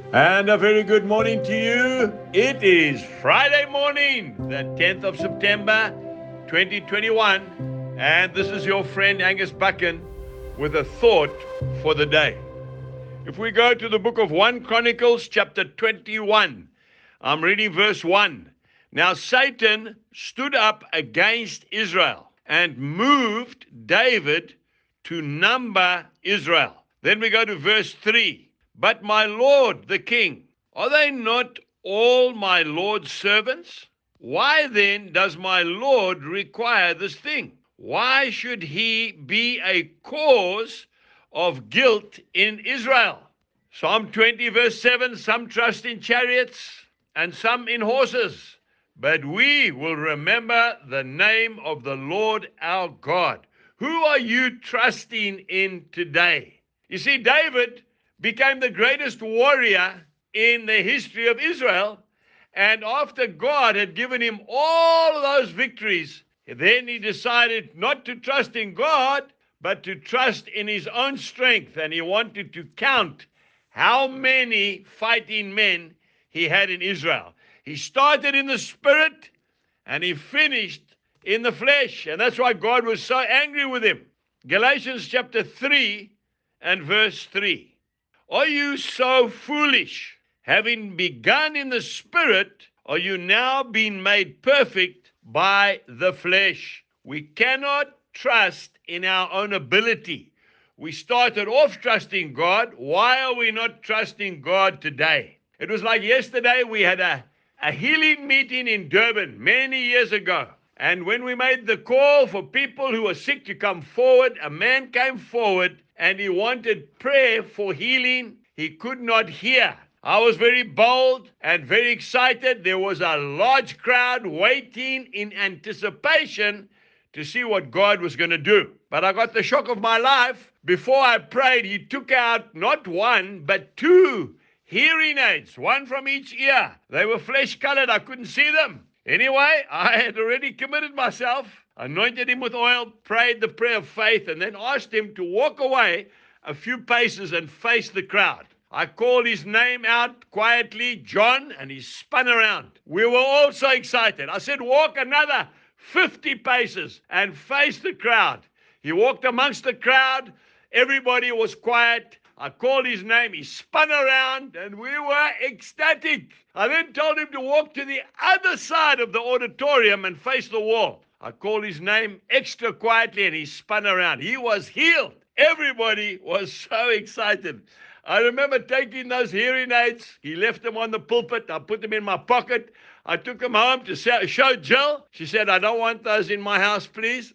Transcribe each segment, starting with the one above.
And a very good morning to you. It is Friday morning, the 10th of September, 2021. And this is your friend Angus Buchan with a thought for the day. If we go to the book of 1 Chronicles, chapter 21, I'm reading verse 1. Now Satan stood up against Israel and moved David to number Israel. Then we go to verse 3. But my Lord, the king, are they not all my Lord's servants? Why then does my Lord require this thing? Why should he be a cause of guilt in Israel? Psalm 20 verse 7, some trust in chariots and some in horses, but we will remember the name of the Lord our God. Who are you trusting in today? You see, David became the greatest warrior in the history of Israel. And after God had given him all of those victories, then he decided not to trust in God, but to trust in his own strength. And he wanted to count how many fighting men he had in Israel. He started in the spirit and he finished in the flesh. And that's why God was so angry with him. Galatians chapter 3 and verse 3. Are you so foolish? Having begun in the spirit, are you now being made perfect by the flesh? We cannot trust in our own ability. We started off trusting God. Why are we not trusting God today? It was like yesterday we had a healing meeting in Durban many years ago. And when we made the call for people who were sick to come forward, a man came forward and he wanted prayer for healing. He could not hear. I was very bold and very excited. There was a large crowd waiting in anticipation to see what God was going to do. But I got the shock of my life. Before I prayed, he took out not one, but two hearing aids, one from each ear. They were flesh-colored. I couldn't see them. Anyway, I had already committed myself, anointed him with oil, prayed the prayer of faith, and then asked him to walk away a few paces and face the crowd. I called his name out quietly, John, and he spun around. We were all so excited. I said, walk another 50 paces and face the crowd. He walked amongst the crowd. Everybody was quiet. I called his name, he spun around, and we were ecstatic. I then told him to walk to the other side of the auditorium and face the wall. I called his name extra quietly, and he spun around. He was healed. Everybody was so excited. I remember taking those hearing aids. He left them on the pulpit. I put them in my pocket. I took them home to show Jill. She said, I don't want those in my house, please.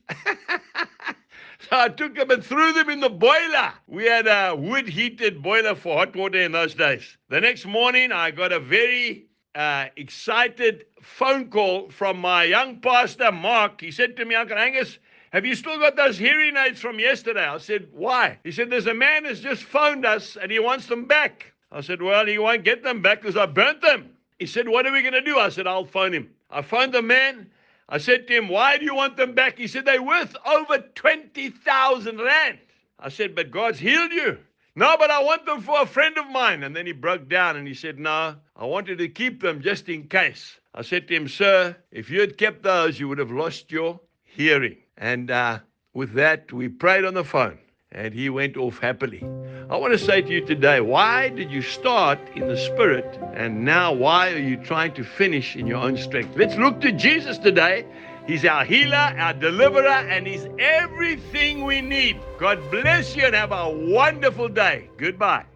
So I took them and threw them in the boiler. We had a wood-heated boiler for hot water in those days. The next morning, I got a very excited phone call from my young pastor, Mark. He said to me, Uncle Angus, have you still got those hearing aids from yesterday? I said, why? He said, there's a man who's just phoned us and he wants them back. I said, well, he won't get them back because I burnt them. He said, what are we going to do? I said, I'll phone him. I phoned the man. I said to him, why do you want them back? He said, they're worth over 20,000 rand. I said, but God's healed you. No, but I want them for a friend of mine. And then he broke down and he said, no, I wanted to keep them just in case. I said to him, sir, if you had kept those, you would have lost your hearing. And with that, we prayed on the phone and he went off happily. I want to say to you today, why did you start in the spirit and now why are you trying to finish in your own strength? Let's look to Jesus today. He's our healer, our deliverer, and he's everything we need. God bless you and have a wonderful day. Goodbye.